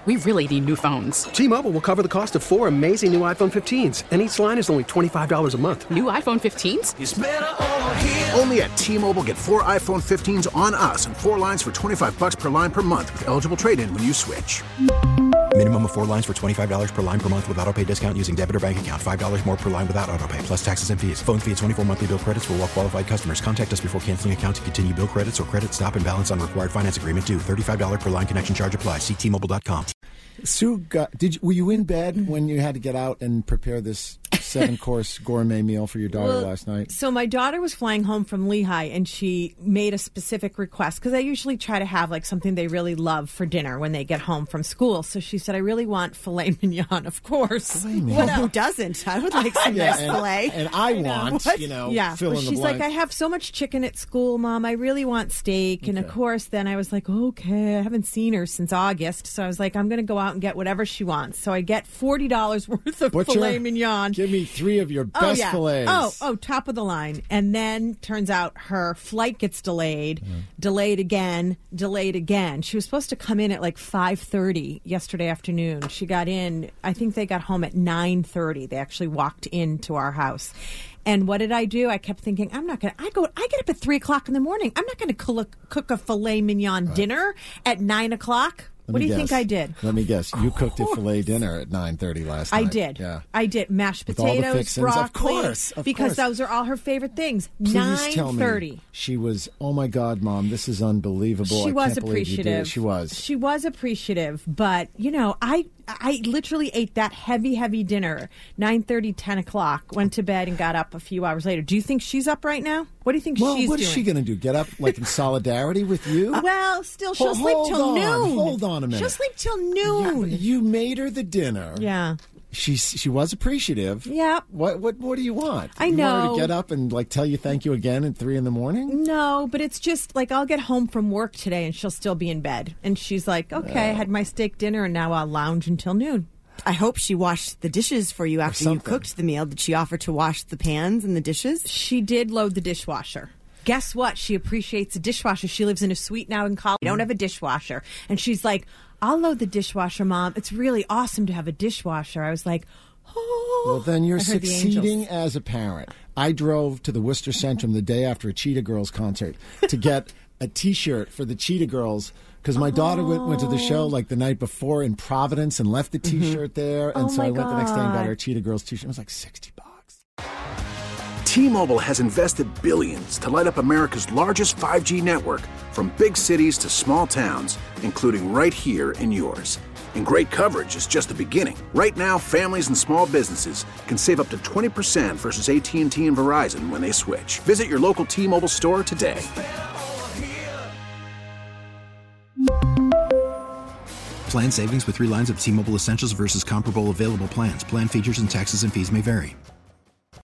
we really need new phones. T-Mobile will cover the cost of 4 amazing new iPhone 15s, and each line is only $25 a month. New iPhone 15s? It's better over here. Only at T-Mobile, get 4 iPhone 15s on us and 4 lines for $25 per line per month with eligible trade-in when you switch. Minimum of 4 lines for $25 per line per month with autopay discount using debit or bank account. $5 more per line without autopay, plus taxes and fees. Phone fee at 24 monthly bill credits for well-qualified customers. Contact us before canceling account to continue bill credits or credit stop and balance on required finance agreement due. $35 per line connection charge applies. See T-Mobile.com. Sue, were you in bed when you had to get out and prepare this 7-course gourmet meal for your daughter last night? So my daughter was flying home from Lehigh, and she made a specific request, because I usually try to have like something they really love for dinner when they get home from school. So she said, I really want filet mignon, of course. Well, who doesn't? I would like some nice filet. And I want, fill in the she's blank. like, I have so much chicken at school, Mom. I really want steak. Okay. And of course, then I was like, okay, I haven't seen her since August. So I was like, I'm going to go out and get whatever she wants. So I get $40 worth of filet mignon. Give me 3 of your best fillets. Oh, top of the line. And then turns out her flight gets delayed, delayed again. She was supposed to come in at like 5:30 yesterday afternoon. She got in, I think they got home at 9:30. They actually walked into our house. And what did I do? I kept thinking, I get up at 3 o'clock in the morning. I'm not going to cook a filet mignon dinner at 9 o'clock. What do you think I did? Let me guess. You cooked a filet dinner at 9:30 last night. I did. Yeah. I did. Mashed With all the potatoes, fixings. broccoli. Of course. Because those are all her favorite things. Please tell 9:30. me she was, oh my God, Mom, this is unbelievable. She was can't believe you did appreciative. it. She was. She was appreciative. But, I literally ate that heavy dinner, 9:30, 10 o'clock, went to bed and got up a few hours later. Do you think she's up right now? What do you think she's doing? What is she going to do? Get up like in solidarity with you? Well, still, she'll sleep till noon. Hold on a minute. She'll sleep till noon. Yeah, you made her the dinner. Yeah. She was appreciative. Yeah. What do you want? I know. You want her to get up and like tell you thank you again at 3 a.m? No, but it's just like I'll get home from work today and she'll still be in bed. And she's like, okay, I had my steak dinner and now I'll lounge until noon. I hope she washed the dishes for you after you cooked the meal. Did she offer to wash the pans and the dishes? She did load the dishwasher. Guess what? She appreciates a dishwasher. She lives in a suite now in college. We don't have a dishwasher. And she's like, I'll load the dishwasher, Mom. It's really awesome to have a dishwasher. I was like, oh. Well, then you're succeeding as a parent. I drove to the Worcester Centrum the day after a Cheetah Girls concert to get a T-shirt for the Cheetah Girls because my daughter went to the show like the night before in Providence and left the T-shirt there. And so I went the next day and got her a Cheetah Girls T-shirt. It was like $60. T-Mobile has invested billions to light up America's largest 5G network from big cities to small towns, including right here in yours. And great coverage is just the beginning. Right now, families and small businesses can save up to 20% versus AT&T and Verizon when they switch. Visit your local T-Mobile store today. Plan savings with 3 lines of T-Mobile Essentials versus comparable available plans. Plan features and taxes and fees may vary.